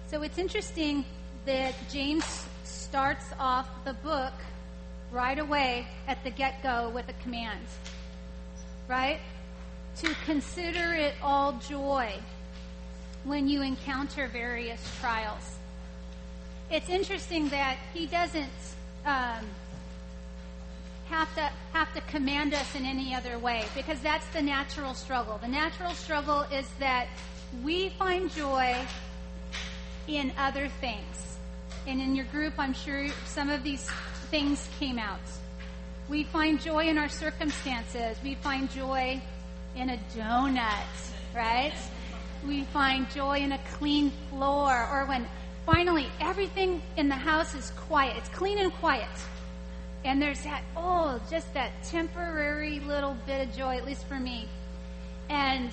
So it's interesting that James starts off the book right away at the get-go with a command, right? To consider it all joy when you encounter various trials. It's interesting that he doesn't have to command us in any other way, because that's the natural struggle. The natural struggle is that we find joy in other things. And in your group, I'm sure some of these things came out. We find joy in our circumstances. We find joy in a donut, right? We find joy in a clean floor, or when finally everything in the house is quiet. It's clean and quiet. And there's just that temporary little bit of joy, at least for me. And,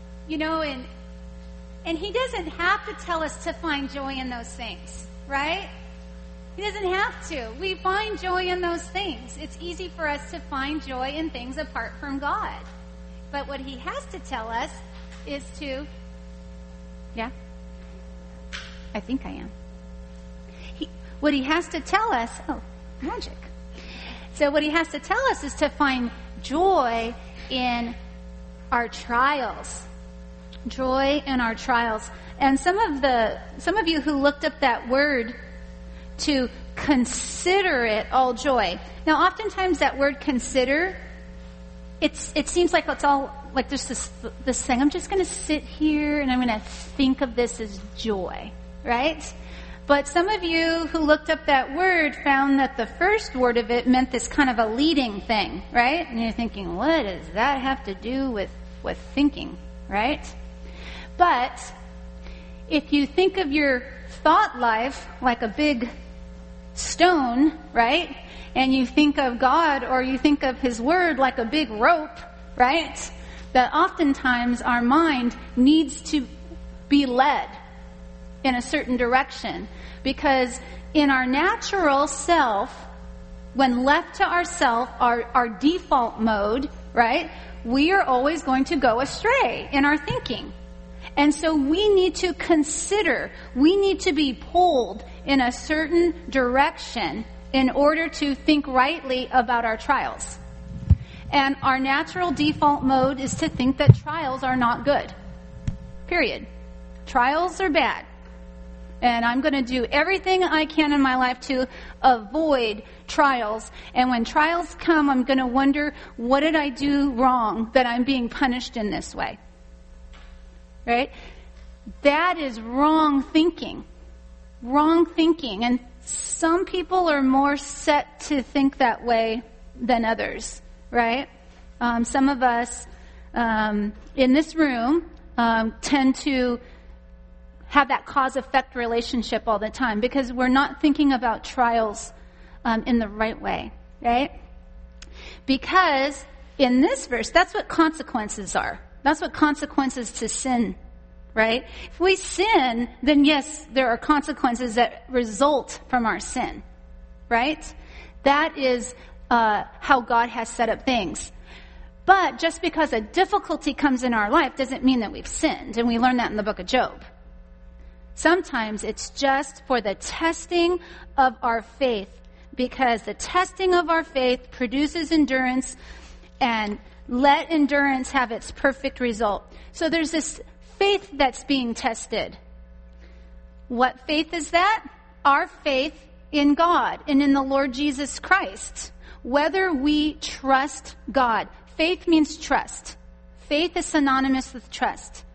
and he doesn't have to tell us to find joy in those things, right? He doesn't have to. We find joy in those things. It's easy for us to find joy in things apart from God. But what he has to tell us is to... Yeah? I think I am. What he has to tell us... Oh, magic. So what he has to tell us is to find joy in our trials. Joy in our trials. And some of you who looked up that word to consider it all joy. Now, oftentimes that word consider, it seems like it's all like there's this thing. I'm just going to sit here and I'm going to think of this as joy, right? But some of you who looked up that word found that the first word of it meant this kind of a leading thing, right? And you're thinking, what does that have to do with thinking, right? But if you think of your thought life like a big stone, right? And you think of God, or you think of his word like a big rope, right? That oftentimes our mind needs to be led in a certain direction, because in our natural self, when left to ourself, our default mode, right, we are always going to go astray in our thinking. And so we need to consider, we need to be pulled in a certain direction in order to think rightly about our trials. And our natural default mode is to think that trials are not good. Period. Trials are bad. And I'm going to do everything I can in my life to avoid trials. And when trials come, I'm going to wonder, what did I do wrong that I'm being punished in this way? Right? That is wrong thinking. Wrong thinking. And some people are more set to think that way than others. Right? Some of us in this room tend to have that cause-effect relationship all the time, because we're not thinking about trials in the right way, right? Because in this verse, that's what consequences are. That's what consequences to sin, right? If we sin, then yes, there are consequences that result from our sin, right? That is how God has set up things. But just because a difficulty comes in our life doesn't mean that we've sinned, and we learn that in the book of Job. Sometimes it's just for the testing of our faith, because the testing of our faith produces endurance, and let endurance have its perfect result. So there's this faith that's being tested. What faith is that? Our faith in God and in the Lord Jesus Christ. Whether we trust God. Faith means trust. Faith is synonymous with trust.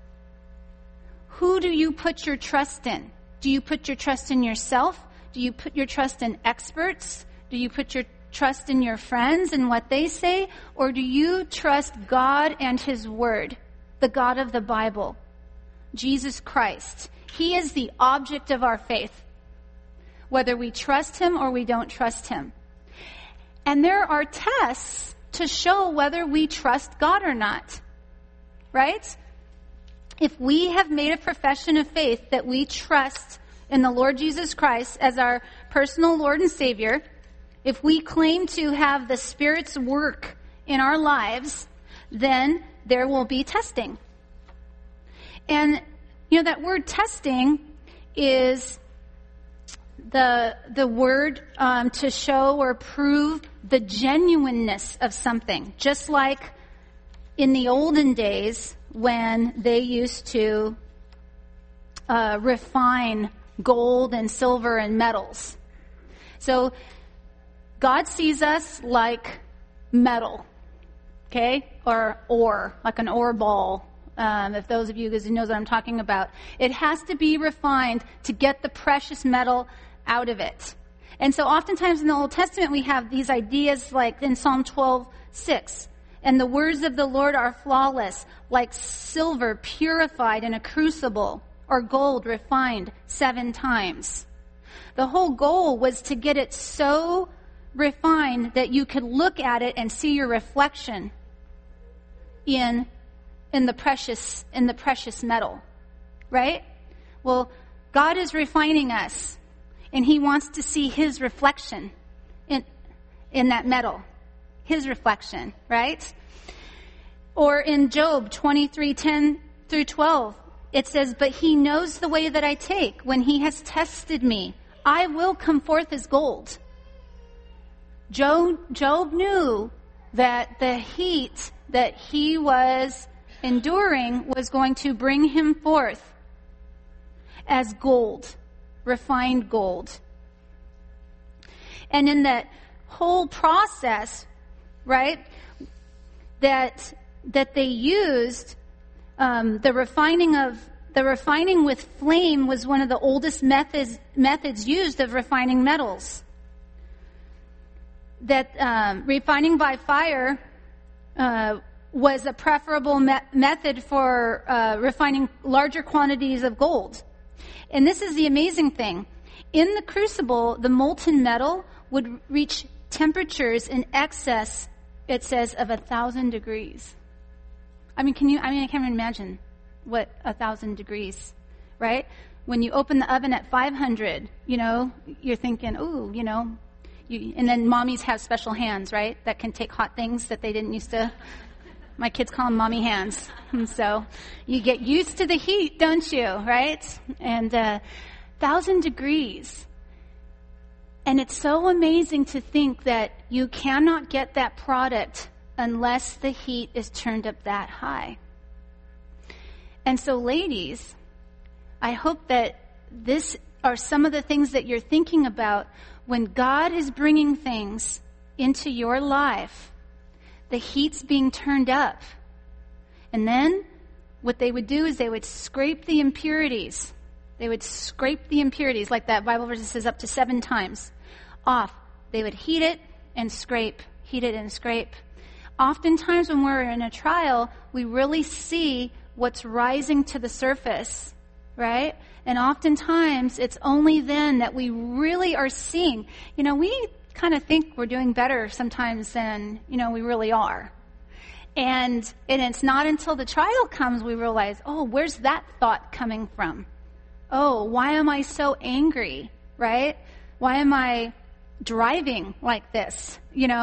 Who do you put your trust in? Do you put your trust in yourself? Do you put your trust in experts? Do you put your trust in your friends and what they say? Or do you trust God and his word, the God of the Bible, Jesus Christ? He is the object of our faith, whether we trust him or we don't trust him. And there are tests to show whether we trust God or not, right? If we have made a profession of faith that we trust in the Lord Jesus Christ as our personal Lord and Savior, if we claim to have the Spirit's work in our lives, then there will be testing. And, that word testing is the word to show or prove the genuineness of something. Just like in the olden days when they used to refine gold and silver and metals. So God sees us like metal, okay? Or ore, like an ore ball. If those of you guys know what I'm talking about. It has to be refined to get the precious metal out of it. And so oftentimes in the Old Testament we have these ideas like in Psalm 12:6. And the words of the Lord are flawless, like silver purified in a crucible, or gold refined 7 times. The whole goal was to get it so refined that you could look at it and see your reflection in the precious metal, right? Well, God is refining us, and He wants to see His reflection in that metal, His reflection, right? Or in Job 23:10-12, it says, "But He knows the way that I take. When He has tested me, I will come forth as gold." Job knew that the heat that he was enduring was going to bring him forth as gold, refined gold. And in that whole process, right, that they used, the refining with flame was one of the oldest methods used of refining metals. That refining by fire was a preferable method for refining larger quantities of gold. And this is the amazing thing. In the crucible, the molten metal would reach temperatures in excess, it says, of 1,000 degrees. I can't even imagine what 1,000 degrees, right? When you open the oven at 500, you're thinking, ooh, and then mommies have special hands, right? That can take hot things that they didn't used to. My kids call them mommy hands. And so you get used to the heat, don't you, right? And 1,000 degrees. And it's so amazing to think that you cannot get that product unless the heat is turned up that high. And so ladies, I hope that this are some of the things that you're thinking about when God is bringing things into your life. The heat's being turned up. And then what they would do is they would scrape the impurities. They would scrape the impurities, like that Bible verse says up to 7 times, off. They would heat it and scrape, heat it and scrape. Oftentimes when we're in a trial, we really see what's rising to the surface, right? And oftentimes it's only then that we really are seeing. We kind of think we're doing better sometimes than, we really are. And it's not until the trial comes we realize, oh, where's that thought coming from? Oh, why am I so angry, right? Why am I driving like this,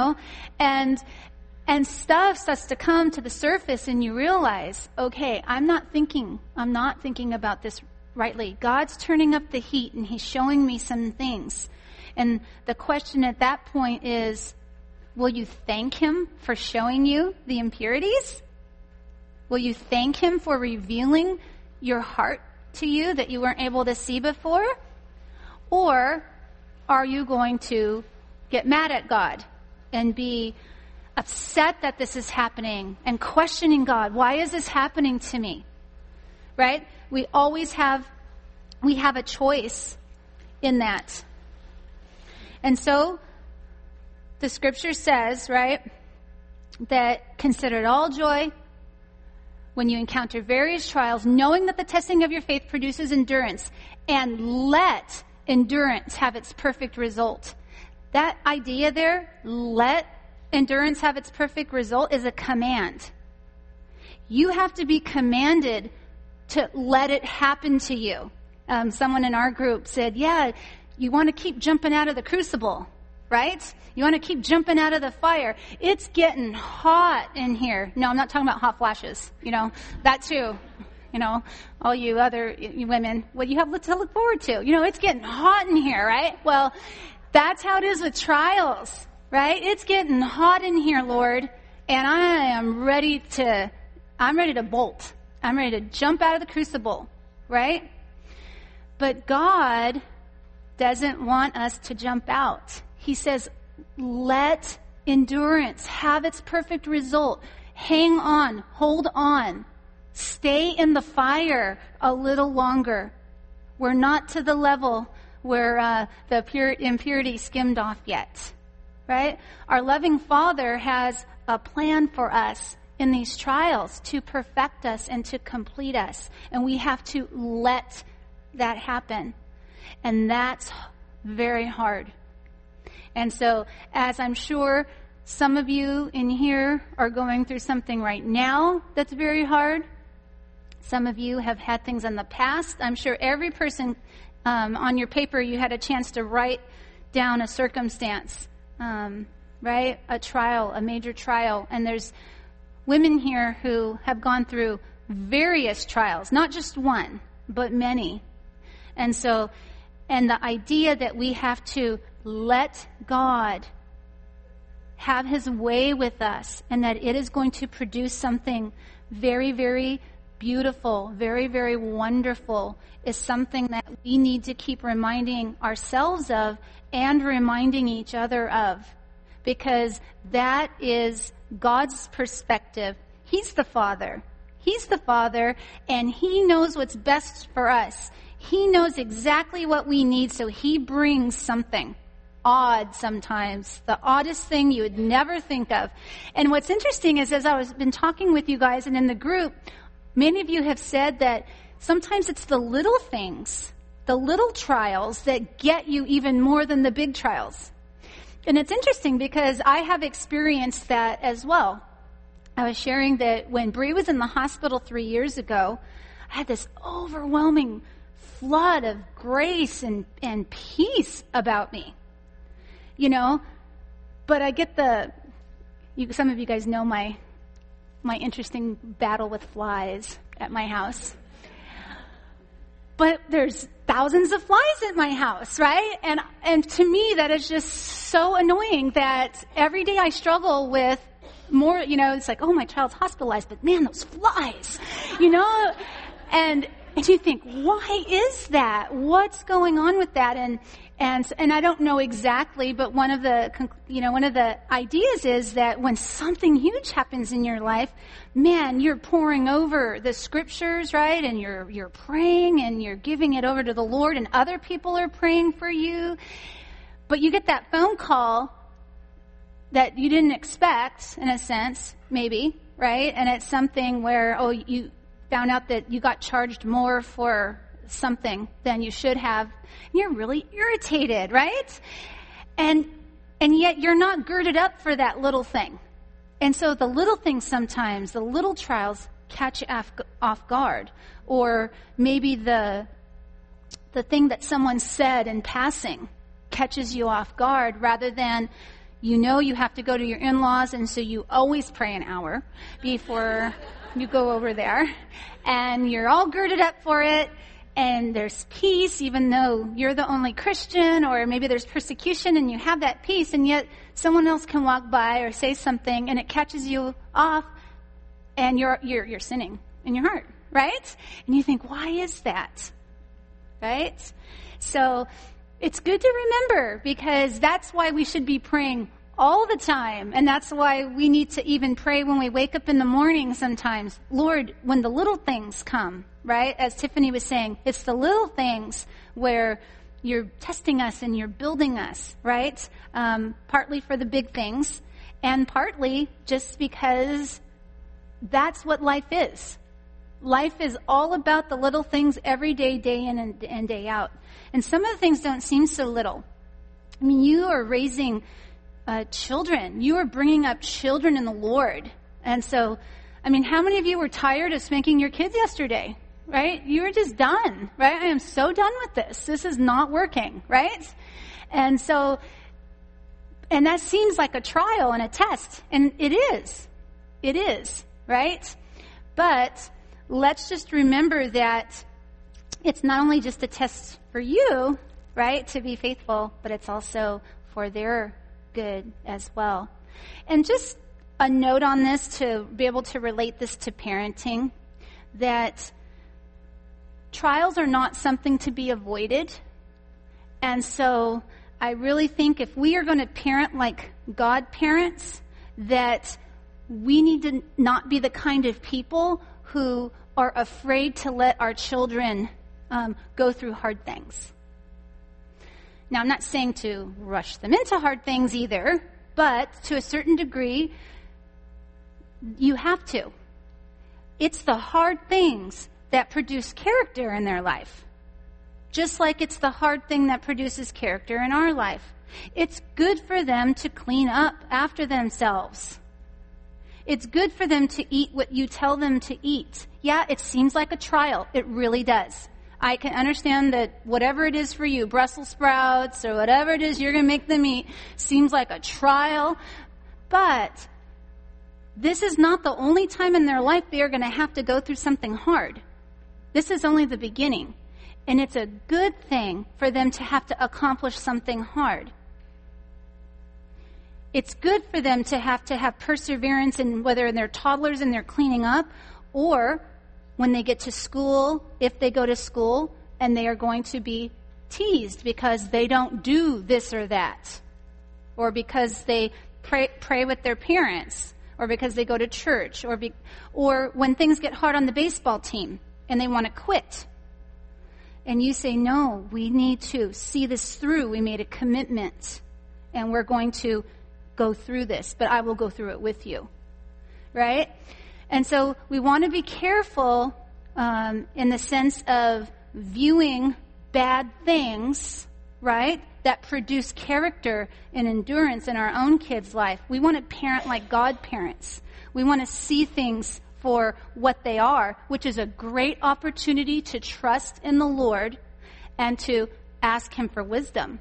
And stuff starts to come to the surface and you realize, okay, I'm not thinking about this rightly. God's turning up the heat and He's showing me some things. And the question at that point is, will you thank Him for showing you the impurities? Will you thank Him for revealing your heart to you that you weren't able to see before? Or are you going to get mad at God and be upset that this is happening and questioning God? Why is this happening to me? Right? We have a choice in that. And so the scripture says, right, that consider it all joy when you encounter various trials, knowing that the testing of your faith produces endurance, and let endurance have its perfect result. That idea there, let endurance have its perfect result, is a command. You have to be commanded to let it happen to you. Someone in our group said, yeah, you want to keep jumping out of the crucible, right? You want to keep jumping out of the fire. It's getting hot in here. No, I'm not talking about hot flashes, that too. all you other women, what you have to look forward to. It's getting hot in here, right? Well, that's how it is with trials, right? It's getting hot in here, Lord, and I'm ready to bolt. I'm ready to jump out of the crucible, right? But God doesn't want us to jump out. He says, let endurance have its perfect result. Hang on, hold on. Stay in the fire a little longer. We're not to the level where the impurity skimmed off yet, right? Our loving Father has a plan for us in these trials to perfect us and to complete us. And we have to let that happen. And that's very hard. And so, as I'm sure some of you in here are going through something right now that's very hard, some of you have had things in the past. I'm sure every person on your paper, you had a chance to write down a circumstance, right? A trial, a major trial. And there's women here who have gone through various trials, not just one, but many. And so, and the idea that we have to let God have his way with us and that it is going to produce something very, very beautiful, very, very wonderful is something that we need to keep reminding ourselves of and reminding each other of, because that is God's perspective. He's the Father. He's the Father, and he knows what's best for us. He knows exactly what we need, so he brings something odd sometimes, the oddest thing you would never think of. And what's interesting is, as I've been talking with you guys and in the group, many of you have said that sometimes it's the little things, the little trials that get you even more than the big trials. And it's interesting because I have experienced that as well. I was sharing that when Bree was in the hospital 3 years ago, I had this overwhelming flood of grace and peace about me. But I get some of you guys know my interesting battle with flies at my house. But there's thousands of flies at my house, right? And to me, that is just so annoying that every day I struggle with more, it's like, oh, my child's hospitalized, but man, those flies, and you think, why is that? What's going on with that? And I don't know exactly, but one of the ideas is that when something huge happens in your life, man, you're poring over the scriptures, right? And you're praying and you're giving it over to the Lord, and other people are praying for you. But you get that phone call that you didn't expect, in a sense, maybe, right? And it's something where, you found out that you got charged more for something than you should have. You're really irritated, right? And yet you're not girded up for that little thing. And so the little things sometimes, the little trials catch you off guard. Or maybe the thing that someone said in passing catches you off guard, rather than you have to go to your in-laws, and so you always pray an hour before you go over there, and you're all girded up for it, and there's peace even though you're the only Christian, or maybe there's persecution and you have that peace, and yet someone else can walk by or say something and it catches you off, and you're sinning in your heart, right? And you think, why is that? Right? So it's good to remember, because that's why we should be praying all the time. And that's why we need to even pray when we wake up in the morning sometimes. Lord, when the little things come, right? As Tiffany was saying, it's the little things where you're testing us and you're building us, right? Partly for the big things, and partly just because that's what life is. Life is all about the little things every day, day in and day out. And some of the things don't seem so little. I mean, you are raising children. You are bringing up children in the Lord. And so, how many of you were tired of spanking your kids yesterday, right? You were just done, right? I am so done with this. This is not working, right? And so, and that seems like a trial and a test. And it is. It is, right? But let's just remember that it's not only just a test for you, right, to be faithful, but it's also for their good as well. And just a note on this to be able to relate this to parenting, that trials are not something to be avoided. And so I really think if we are going to parent like God parents, that we need to not be the kind of people who are afraid to let our children go through hard things. Now, I'm not saying to rush them into hard things either, but to a certain degree, you have to. It's the hard things that produce character in their life, just like it's the hard thing that produces character in our life. It's good for them to clean up after themselves. It's good for them to eat what you tell them to eat. Yeah, it seems like a trial. It really does. I can understand that whatever it is for you, Brussels sprouts or whatever it is you're going to make them eat, seems like a trial. But this is not the only time in their life they are going to have to go through something hard. This is only the beginning. And it's a good thing for them to have to accomplish something hard. It's good for them to have perseverance in whether they're toddlers and they're cleaning up, or when they get to school, if they go to school, and they are going to be teased because they don't do this or that, or because they pray with their parents, or because they go to church, or when things get hard on the baseball team and they want to quit. And you say, no, we need to see this through. We made a commitment, and we're going to go through this, but I will go through it with you, right? And so we want to be careful in the sense of viewing bad things, right, that produce character and endurance in our own kids' life. We want to parent like God parents. We want to see things for what they are, which is a great opportunity to trust in the Lord and to ask Him for wisdom.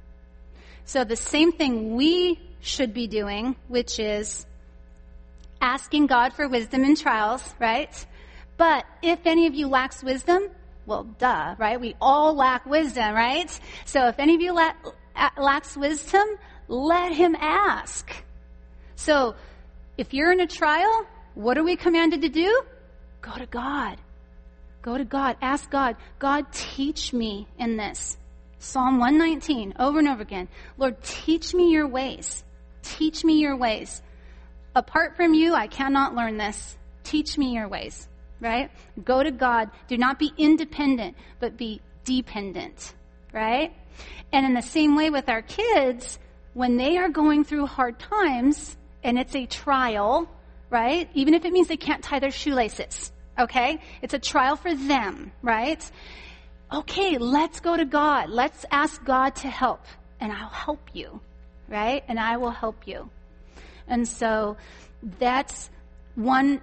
So the same thing we should be doing, which is asking God for wisdom in trials, right? But if any of you lacks wisdom, well, duh, right? We all lack wisdom, right? So if any of you lacks wisdom, let him ask. So if you're in a trial, what are we commanded to do? Go to God. Go to God. Ask God. God, teach me in this. Psalm 119, over and over again. Lord, teach me your ways. Teach me your ways. Apart from you, I cannot learn this. Teach me your ways, right? Go to God. Do not be independent, but be dependent, right? And in the same way with our kids, when they are going through hard times, and it's a trial, right? Even if it means they can't tie their shoelaces, okay? It's a trial for them, right? Okay, let's go to God. Let's ask God to help, and I'll help you, right? And I will help you. And so that's one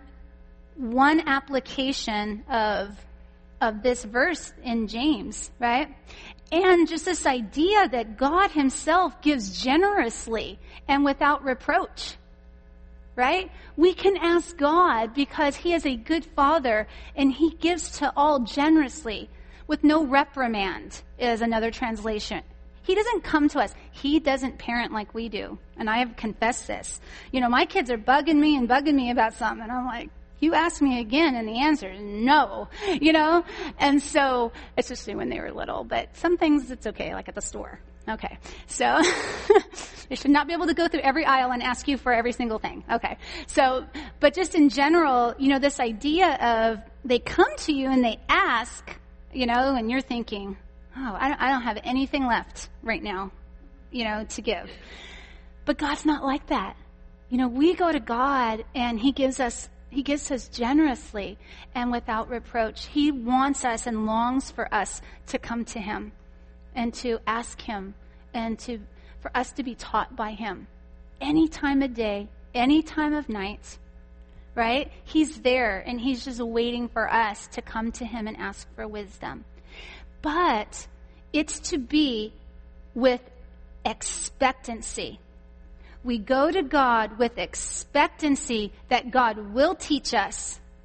application of this verse in James, right? And just this idea that God himself gives generously and without reproach, right? We can ask God because he is a good father and he gives to all generously with no reprimand, is another translation. He doesn't come to us. He doesn't parent like we do. And I have confessed this. You know, my kids are bugging me about something. And I'm like, you ask me again, and the answer is no, you know? And so, especially when they were little, but some things it's okay, like at the store. Okay. So, they should not be able to go through every aisle and ask you for every single thing. Okay. So, but just in general, you know, this idea of they come to you and they ask, you know, and you're thinking, oh, I don't have anything left right now, you know, to give. But God's not like that. You know, we go to God and he gives us generously and without reproach. He wants us and longs for us to come to him and to ask him and for us to be taught by him. Any time of day, any time of night, right? He's there and he's just waiting for us to come to him and ask for wisdom. But it's to be with expectancy. We go to God with expectancy that God will teach us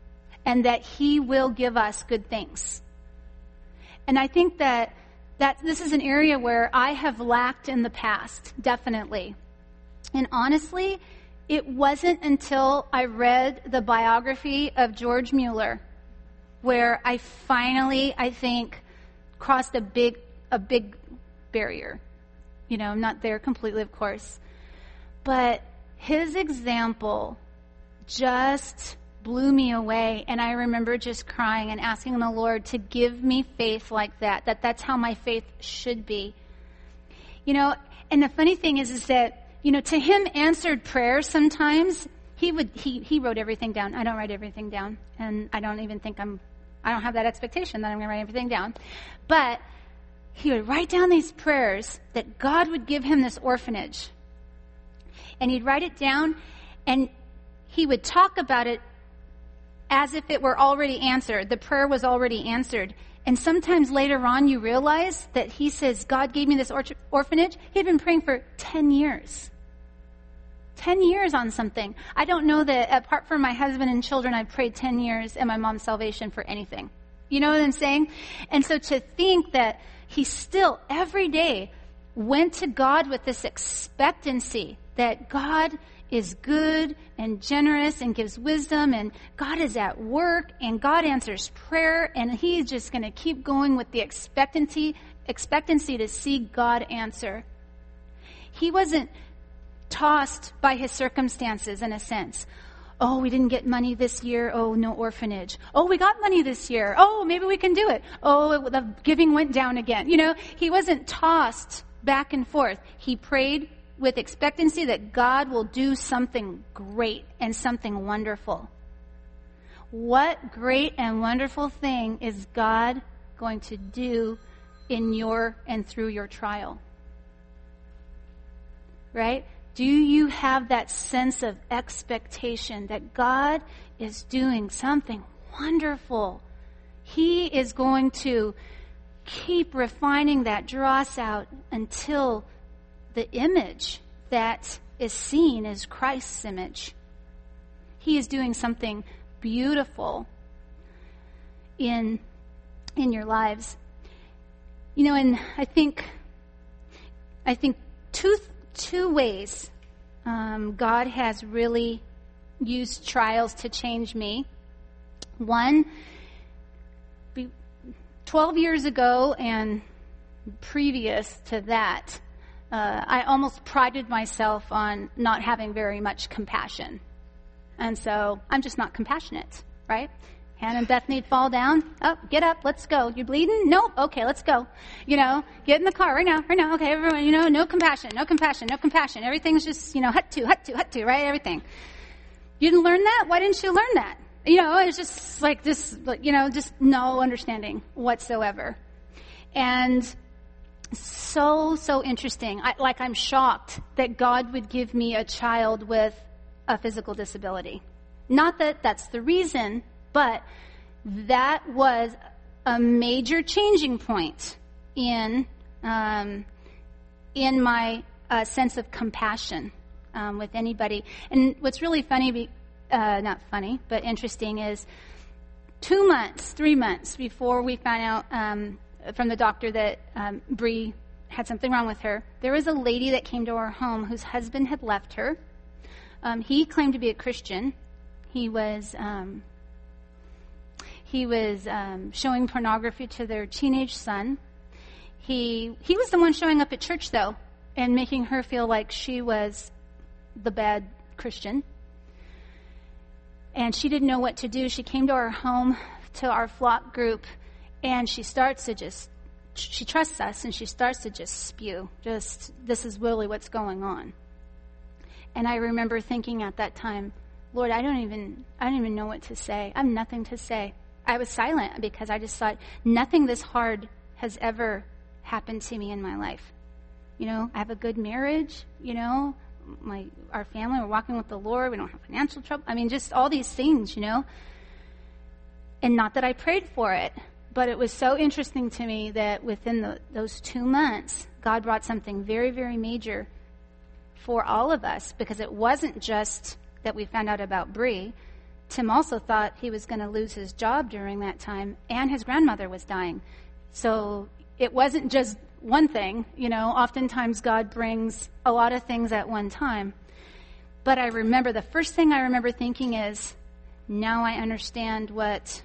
and that he will give us good things. And I think that this is an area where I have lacked in the past, definitely. And honestly, it wasn't until I read the biography of George Mueller where I finally, I think, crossed a big barrier. You know, I'm not there completely, of course. But his example just blew me away. And I remember just crying and asking the Lord to give me faith like that's how my faith should be. You know, and the funny thing is that, you know, to him, answered prayers sometimes, he wrote everything down. I don't write everything down. And I don't even think I don't have that expectation that I'm going to write everything down. But he would write down these prayers that God would give him this orphanage. And he'd write it down, and he would talk about it as if it were already answered. The prayer was already answered. And sometimes later on you realize that he says, God gave me this orphanage. He had been praying for 10 years. 10 years on something. I don't know that apart from my husband and children, I've prayed 10 years and my mom's salvation for anything. You know what I'm saying? And so to think that he still every day went to God with this expectancy that God is good and generous and gives wisdom, and God is at work, and God answers prayer, and he's just going to keep going with the expectancy to see God answer. He wasn't tossed by his circumstances in a sense. Oh, we didn't get money this year. Oh, no orphanage. Oh, we got money this year. Oh, maybe we can do it. Oh, the giving went down again. You know, he wasn't tossed back and forth. He prayed with expectancy that God will do something great and something wonderful. What great and wonderful thing is God going to do in your and through your trial? Right? Do you have that sense of expectation that God is doing something wonderful? He is going to keep refining that dross out until the image that is seen is Christ's image. He is doing something beautiful in your lives. You know, and I think two ways God has really used trials to change me. One, 12 years ago and previous to that, I almost prided myself on not having very much compassion. And so I'm just not compassionate, right? Hannah and Beth need fall down. Oh, get up, let's go. You bleeding? Nope. Okay, let's go. You know, get in the car right now. Okay, everyone, you know, no compassion. Everything's just, you know, hut to, right? Everything. You didn't learn that? Why didn't you learn that? You know, it's just like this, you know, just no understanding whatsoever. And so interesting. I'm shocked that God would give me a child with a physical disability. Not that that's the reason, but that was a major changing point in my sense of compassion with anybody. And what's really funny, not funny, but interesting is 3 months before we found out from the doctor that Bree had something wrong with her, there was a lady that came to our home whose husband had left her. He claimed to be a Christian. He was showing pornography to their teenage son. He was the one showing up at church, though, and making her feel like she was the bad Christian. And she didn't know what to do. She came to our home, to our flock group, and she trusts us, and she starts to just spew. This is really what's going on. And I remember thinking at that time, Lord, I don't even know what to say. I have nothing to say. I was silent because I just thought nothing this hard has ever happened to me in my life. You know, I have a good marriage, you know, our family, we're walking with the Lord, we don't have financial trouble. I mean, just all these things, you know. And not that I prayed for it, but it was so interesting to me that within those 2 months, God brought something very, very major for all of us, because it wasn't just that we found out about Bree. Tim also thought he was going to lose his job during that time, and his grandmother was dying. So it wasn't just one thing. Oftentimes God brings a lot of things at one time. But I remember, the first thing I remember thinking is, now I understand what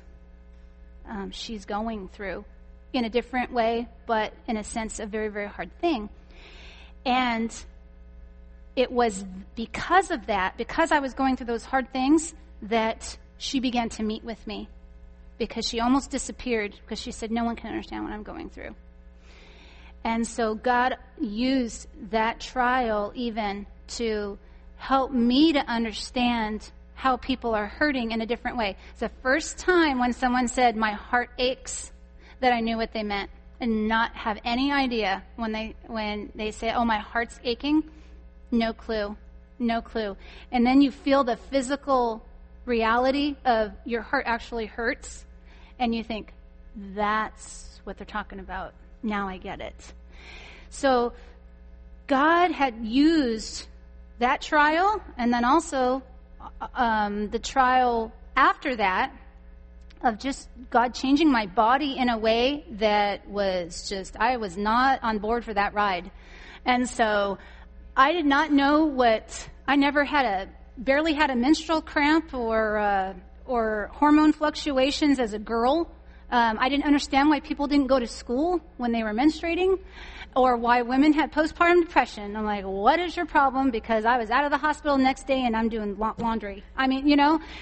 she's going through in a different way, but in a sense, a very, very hard thing. And it was because of that, because I was going through those hard things, that she began to meet with me, because she almost disappeared because she said, no one can understand what I'm going through. And so God used that trial even to help me to understand how people are hurting in a different way. It's the first time when someone said, my heart aches, that I knew what they meant, and not have any idea when they say, oh, my heart's aching. No clue. And then you feel the physical reality of your heart actually hurts, and you think, that's what they're talking about. Now I get it. So God had used that trial, and then also the trial after that, of just God changing my body in a way that was just, I was not on board for that ride. And so I did not know I never barely had a menstrual cramp or hormone fluctuations as a girl. I didn't understand why people didn't go to school when they were menstruating, or why women had postpartum depression. I'm like, what is your problem? Because I was out of the hospital the next day and I'm doing laundry. I mean,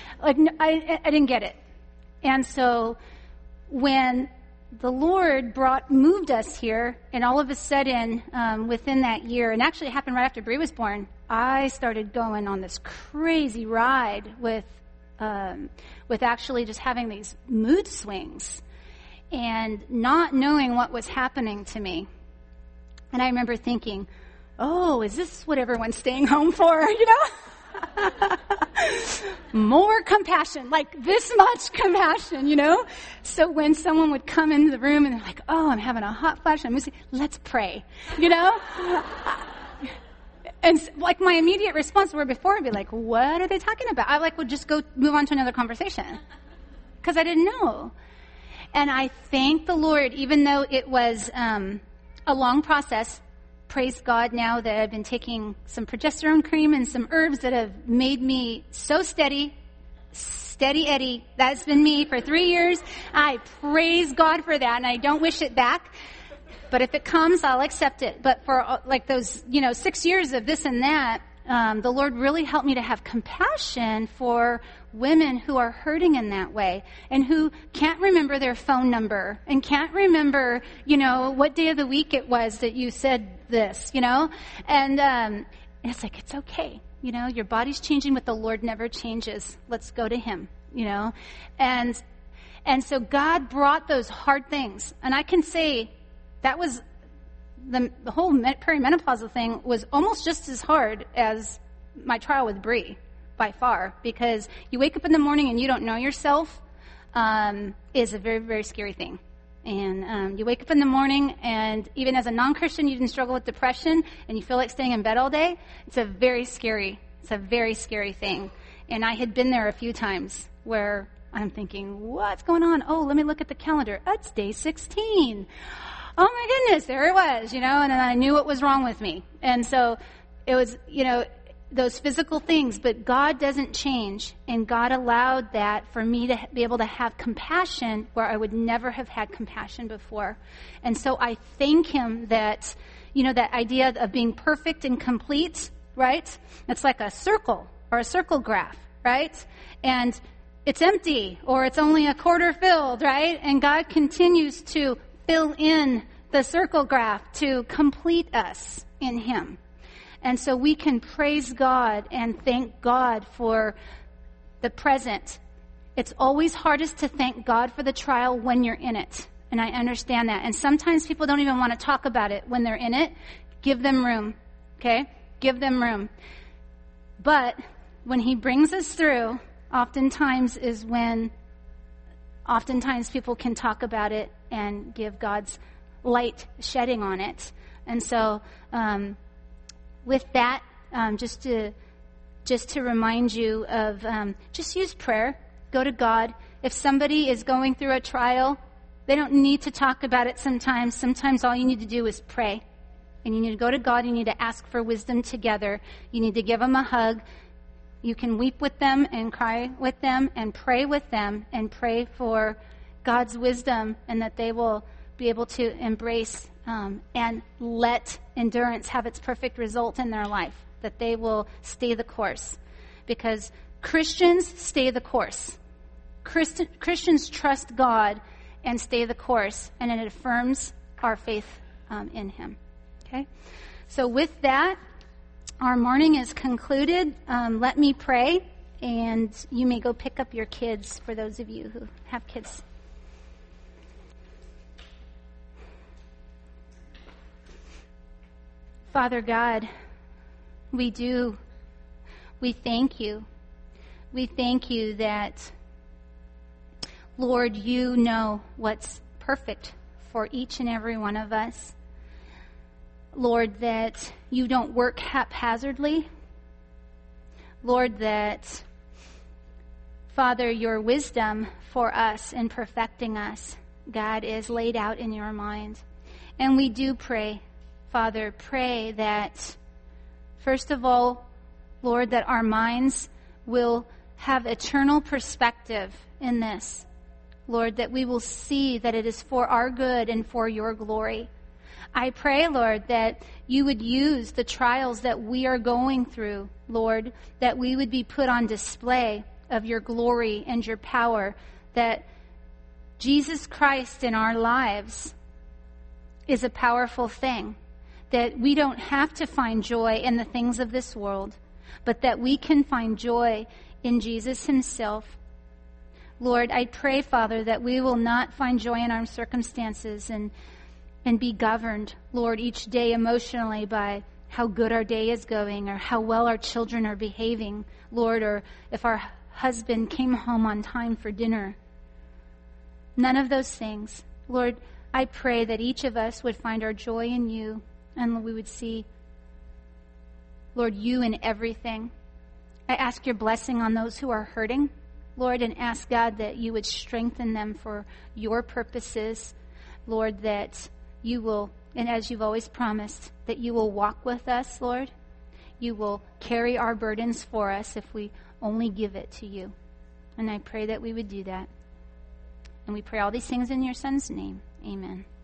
I didn't get it. And so when the Lord moved us here, and all of a sudden, within that year, and actually it happened right after Bree was born, I started going on this crazy ride with actually just having these mood swings and not knowing what was happening to me. And I remember thinking, oh, is this what everyone's staying home for, More compassion, like this much compassion, So when someone would come into the room and they're like, oh, I'm having a hot flash, let's pray, And like my immediate response where before I'd be like, what are they talking about? I would just go move on to another conversation because I didn't know. And I thank the Lord, even though it was a long process. Praise God now that I've been taking some progesterone cream and some herbs that have made me so steady Eddie. That's been me for 3 years. I praise God for that, and I don't wish it back. But if it comes, I'll accept it. But for those, 6 years of this and that, the Lord really helped me to have compassion for women who are hurting in that way and who can't remember their phone number and can't remember, what day of the week it was that you said this, And it's like, it's okay. Your body's changing, but the Lord never changes. Let's go to Him, And so God brought those hard things. And I can say that was the whole perimenopausal thing was almost just as hard as my trial with Bree, by far, because you wake up in the morning and you don't know yourself is a very, very scary thing. And you wake up in the morning, and even as a non-Christian, you didn't struggle with depression, and you feel like staying in bed all day. It's a very scary thing. And I had been there a few times where I'm thinking, what's going on? Oh, let me look at the calendar. It's day 16. Oh my goodness, there it was, and then I knew what was wrong with me. And so it was, those physical things, but God doesn't change, and God allowed that for me to be able to have compassion where I would never have had compassion before. And so I thank Him that, that idea of being perfect and complete, right? It's like a circle or a circle graph, right? And it's empty or it's only a quarter filled, right? And God continues to fill in the circle graph to complete us in Him. And so we can praise God and thank God for the present. It's always hardest to thank God for the trial when you're in it. And I understand that. And sometimes people don't even want to talk about it when they're in it. Give them room, okay? Give them room. But when He brings us through, oftentimes people can talk about it and give God's light shedding on it. And so with that, just to just to remind you of, just use prayer. Go to God. If somebody is going through a trial, they don't need to talk about it sometimes. Sometimes all you need to do is pray. And you need to go to God. You need to ask for wisdom together. You need to give them a hug. You can weep with them and cry with them and pray with them and pray for God's wisdom and that they will be able to embrace and let endurance have its perfect result in their life, that they will stay the course. Because Christians stay the course. Christians trust God and stay the course, and it affirms our faith in Him. Okay? So with that, our morning is concluded. Let me pray, and you may go pick up your kids for those of you who have kids. Father God, we thank you. We thank you that, Lord, you know what's perfect for each and every one of us. Lord, that you don't work haphazardly. Lord, that, Father, your wisdom for us in perfecting us, God, is laid out in your mind. And we do pray, Father, pray that, first of all, Lord, that our minds will have eternal perspective in this. Lord, that we will see that it is for our good and for your glory. I pray, Lord, that you would use the trials that we are going through, Lord, that we would be put on display of your glory and your power, that Jesus Christ in our lives is a powerful thing, that we don't have to find joy in the things of this world, but that we can find joy in Jesus himself. Lord, I pray, Father, that we will not find joy in our circumstances and be governed, Lord, each day emotionally by how good our day is going or how well our children are behaving, Lord, or if our husband came home on time for dinner. None of those things. Lord, I pray that each of us would find our joy in you and we would see, Lord, you in everything. I ask your blessing on those who are hurting, Lord, and ask, God, that you would strengthen them for your purposes, Lord, that you will, and as you've always promised, that you will walk with us, Lord. You will carry our burdens for us if we only give it to you. And I pray that we would do that. And we pray all these things in your Son's name. Amen.